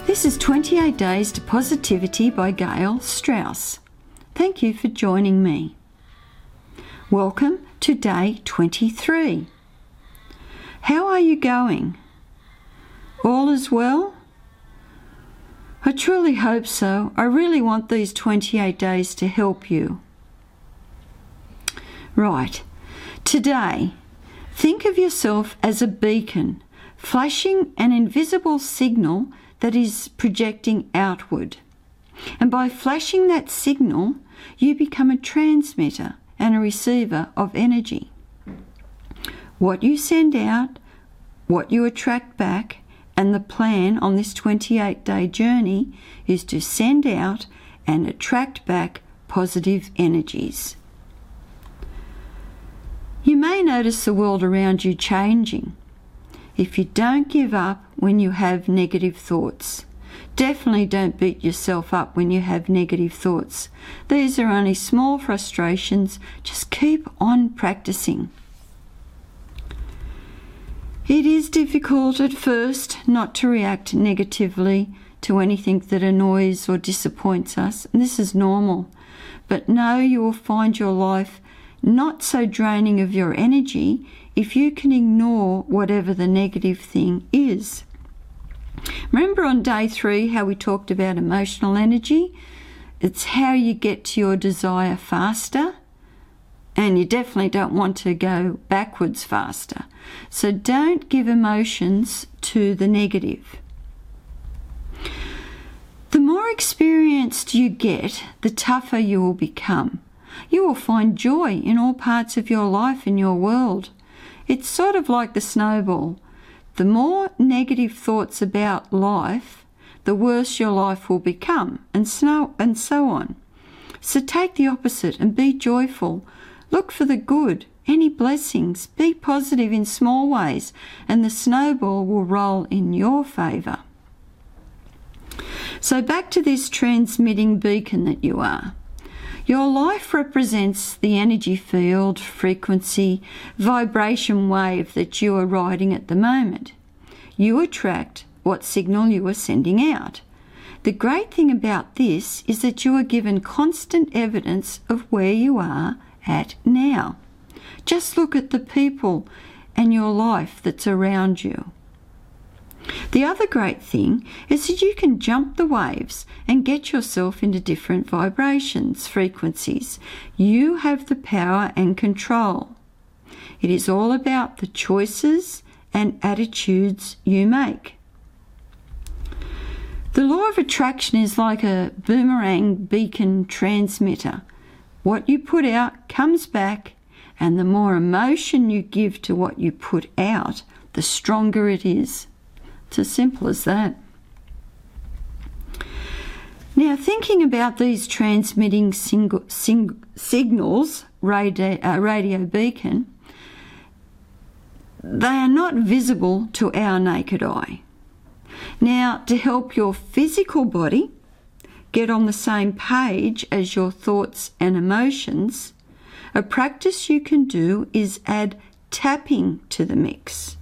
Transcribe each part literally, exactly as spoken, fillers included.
This is twenty-eight Days to Positivity by Gail Strauss. Thank you for joining me. Welcome to day twenty-three. How are you going? All is well? I truly hope so. I really want these twenty-eight days to help you. Right. Today, think of yourself as a beacon, flashing an invisible signal that is projecting outward. And by flashing that signal, you become a transmitter and a receiver of energy. What you send out, what you attract back, and the plan on this twenty-eight day journey is to send out and attract back positive energies. You may notice the world around you changing. If you don't give up when you have negative thoughts, definitely don't beat yourself up when you have negative thoughts. These are only small frustrations. Just keep on practicing. It is difficult at first not to react negatively to anything that annoys or disappoints us, and this is normal. But know you will find your life not so draining of your energy if you can ignore whatever the negative thing is. Remember on day three how we talked about emotional energy? It's how you get to your desire faster, and you definitely don't want to go backwards faster. So don't give emotions to the negative. The more experienced you get, the tougher you will become. You will find joy in all parts of your life and your world. It's sort of like the snowball. The more negative thoughts about life, the worse your life will become, and so, and so on. So take the opposite and be joyful. Look for the good, any blessings. Be positive in small ways, and the snowball will roll in your favour. So back to this transmitting beacon that you are. Your life represents the energy field, frequency, vibration wave that you are riding at the moment. You attract what signal you are sending out. The great thing about this is that you are given constant evidence of where you are at now. Just look at the people and your life that's around you. The other great thing is that you can jump the waves and get yourself into different vibrations, frequencies. You have the power and control. It is all about the choices and attitudes you make. The law of attraction is like a boomerang beacon transmitter. What you put out comes back, and the more emotion you give to what you put out, the stronger it is. It's as simple as that. Now, thinking about these transmitting single, sing, signals, radio, uh, radio beacon, they are not visible to our naked eye. Now, to help your physical body get on the same page as your thoughts and emotions, a practice you can do is add tapping to the mix.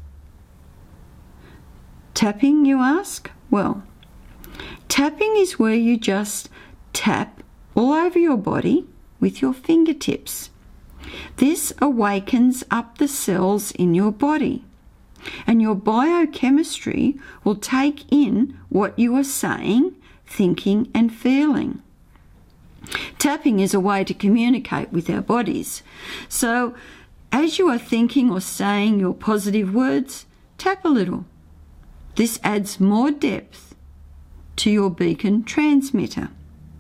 Tapping, you ask? Well, tapping is where you just tap all over your body with your fingertips. This awakens up the cells in your body, and your biochemistry will take in what you are saying, thinking, and feeling. Tapping is a way to communicate with our bodies. So, as you are thinking or saying your positive words, tap a little. This adds more depth to your beacon transmitter.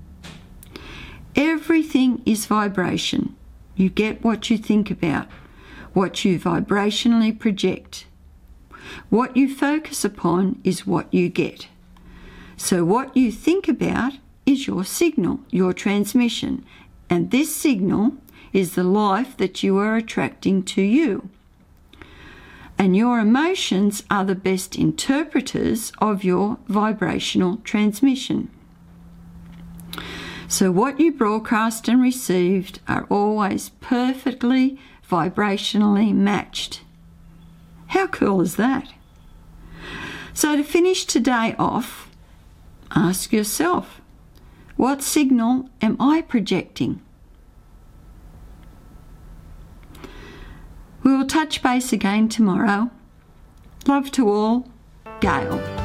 Everything is vibration. You get what you think about, what you vibrationally project. What you focus upon is what you get. So what you think about is your signal, your transmission, and this signal is the life that you are attracting to you. And your emotions are the best interpreters of your vibrational transmission. So what you broadcast and received are always perfectly vibrationally matched. How cool is that? So to finish today off, Ask yourself, what signal am I projecting? We will touch base again tomorrow. Love to all, Gail.